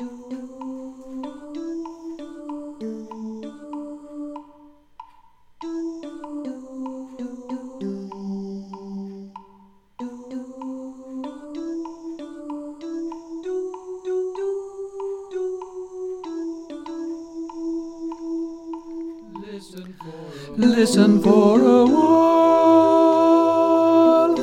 Listen for a while.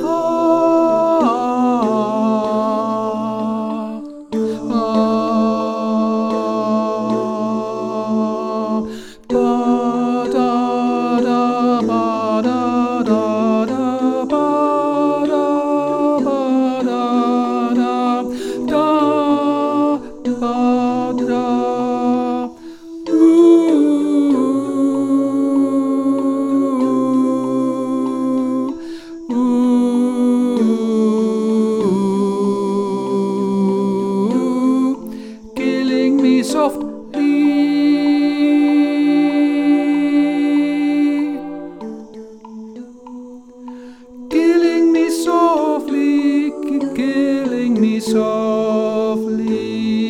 Ba da da ba da da da ba da ba da da da ba da. Killing me softly, killing me softly, killing me softly.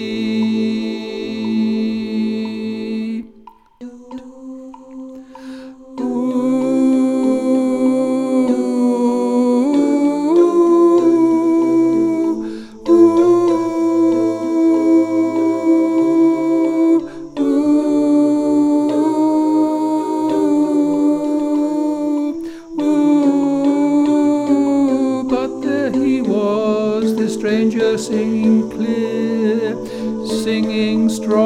The stranger singing clear, singing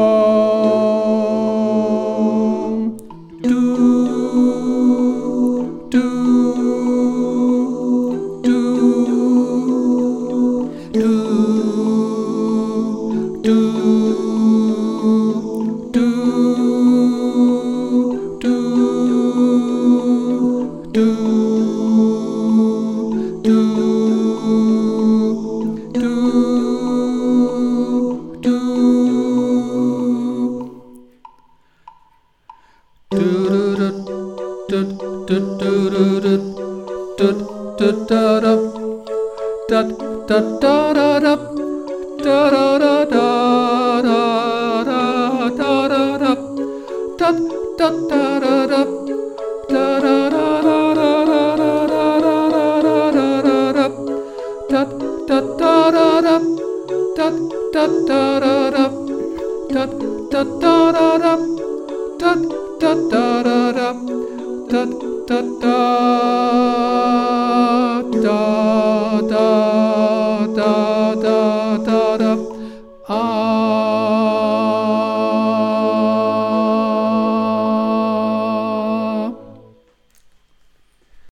strong. Do, do, do, do, do, do, do, do, do. Da